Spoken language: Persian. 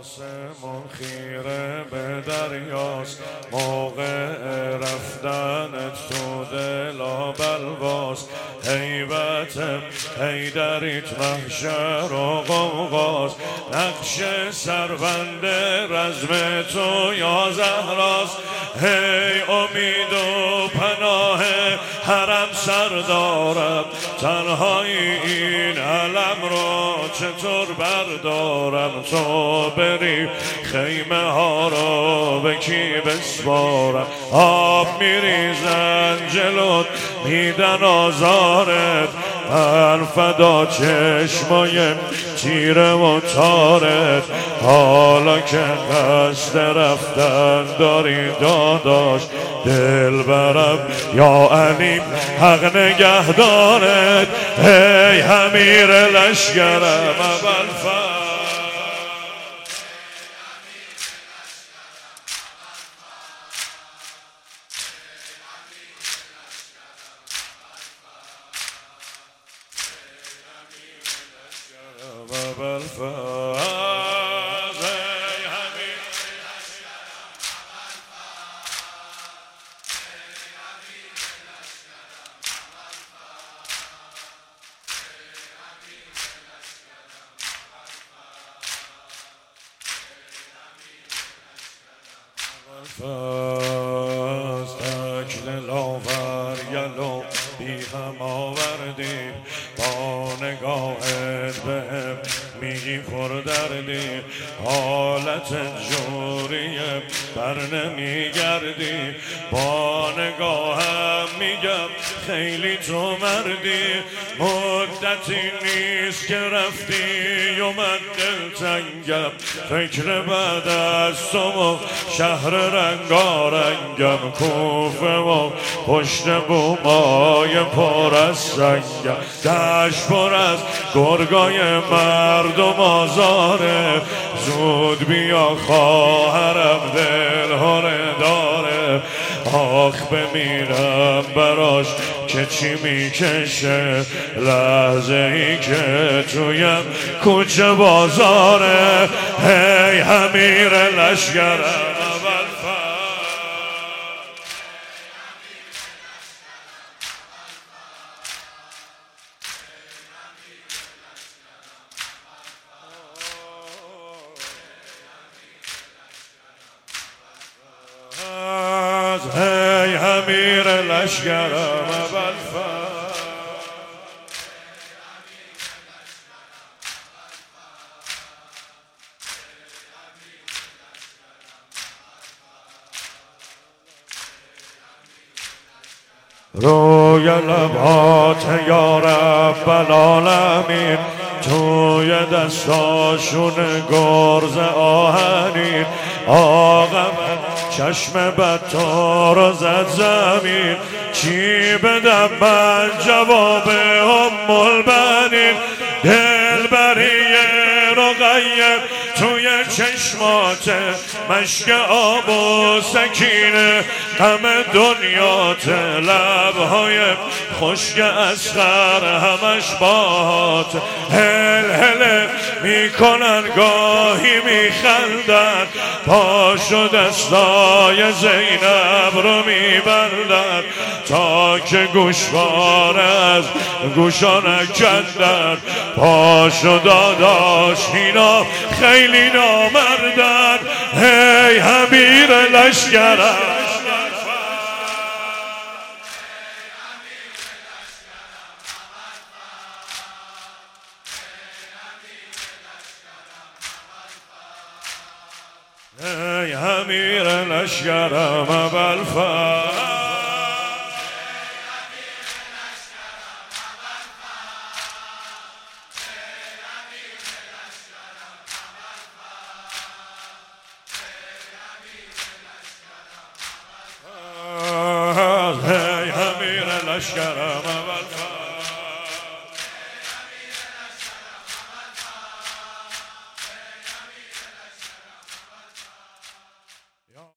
آسمون خیره به دریاست، موقع رفتنت تو دلا بلواست. هیبت حیدریت محشر و غوغاست، نقش سربند رزم تو یا زهراست. هی امید و پناه حرم سردارم، تنهایی این علم رو چطور بردارم؟ تو بری خیمه ها رو به کی بسپارم؟ آب میریزن جلوت میدن آزارت، من فدا چشمای تیره و تارت. حالا که قصد رفتن داری داداش، دل برم یا علی حق نگهدارت. ای امیر لشکرم ابوالفضل، تکل لاور یلو بی هم آوردی، با نگاهت بهم میگی پر دردی. حالت جوریه بر نمیگردی، با نگاهم میگم خیلی تو مردی. مدتی نیست که رفتی و من دلتنگم، فکر بعد از تو و شهر رنگارنگم. کوفه و پشت بومای پر از سنگم، دشت پر از گرگای مردم آزاره. زود بیا خواهرم دل هره داره، آخ بمیرم براش که چی میکشه. لحظه ای که تویم کوچه بازاره، هی امیر لشکرم امیر لشکرم ابوالفضل. روی لبات یا رب العالمین، توی دستاشون گرز آهنین. آقا چشم بد تو رو زد زمین، چی بدم من جواب ام البنین؟ دلبری رقیه توی چشمات، مشک آب و سکینه غم دنیات. لبهای خشک اصغر همش باهات، هل هل میکنن گاهی میخندن. پاشو دستای زینب رو میبندن، تا که گوشوار از گوشا نکندن. پاشو داداش اینا خیلی نامردن، هی امیر لشکرم. ای امیر لشکرم ابوالفضل، ای امیر لشکرم ابوالفضل.